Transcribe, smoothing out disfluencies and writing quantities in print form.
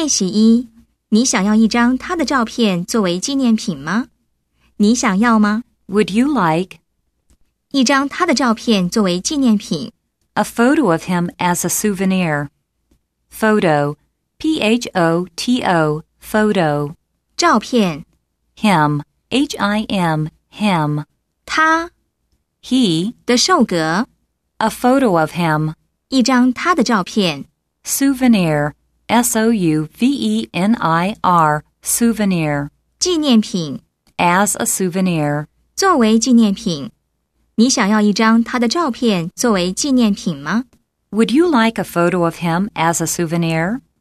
练习1，你想要一张他的照片作为纪念品吗？你想要吗？ Would you like 一张他的照片作为纪念品。 a photo of him as a souvenir? Photo, P-H-O-T-O, photo. 照片 Him, H-I-M, him. 他 He, 的受格 a photo of him. 一张他的照片。 Souvenir, S-O-U-V-E-N-I-R, souvenir. 纪念品 As a souvenir. 作为纪念品。你想要一张他的照片作为纪念品吗？ Would you like a photo of him as a souvenir?